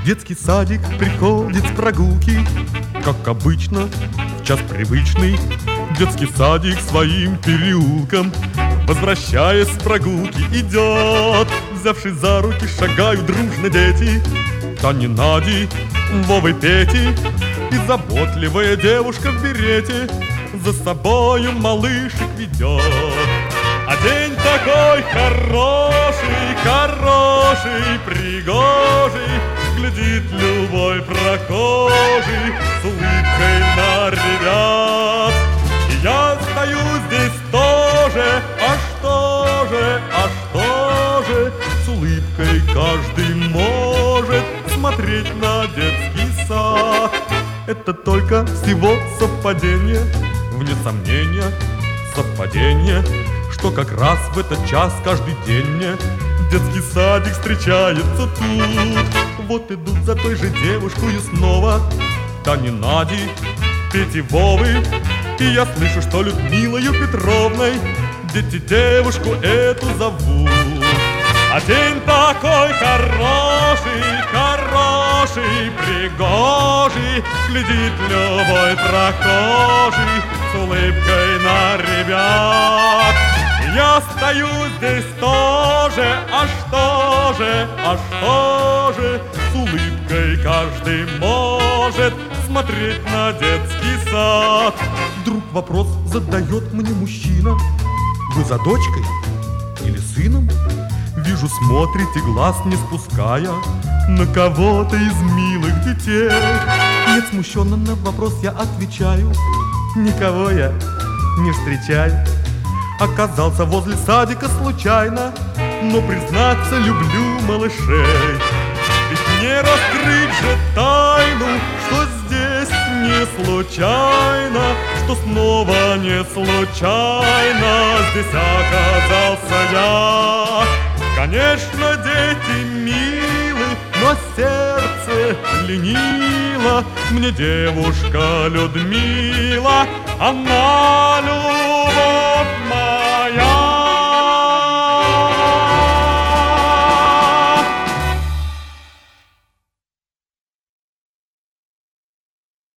детский садик приходит с прогулки, как обычно, в час привычный. Детский садик своим переулком, возвращаясь с прогулки, идет. Взявшись за руки, шагают дружно дети. Тани, Нади, Вовы, Пети и заботливая девушка в берете за собою малышек ведет. А день такой хороший, хороший, пригожий, глядит любой прохожий с улыбкой на ребят. И я стою здесь тоже, а что же, с улыбкой каждый может смотреть на детский сад. Это только всего совпадение, вне сомнения, совпадение, что как раз в этот час каждый день мне детский садик встречается тут. Вот идут за той же девушкою снова Тани, Нади, Пети, Вовы. И я слышу, что Людмилою Петровной дети девушку эту зовут. А день такой хороший, хороший, пригожий, глядит любой прохожий с улыбкой на ребят. Я стою здесь тоже, а что же, с улыбкой каждый может смотреть на детский сад. Вдруг вопрос задает мне мужчина: вы за дочкой или сыном? Вижу, смотрите, глаз не спуская на кого-то из милых детей. Нет, смущенно на вопрос я отвечаю: никого я не встречаю. Оказался возле садика случайно, но, признаться, люблю малышей. Ведь не раскрыть же тайну, что здесь не случайно, что снова не случайно здесь оказался я. Конечно, дети милы, но сердце ленило. Мне девушка Людмила, она любовь.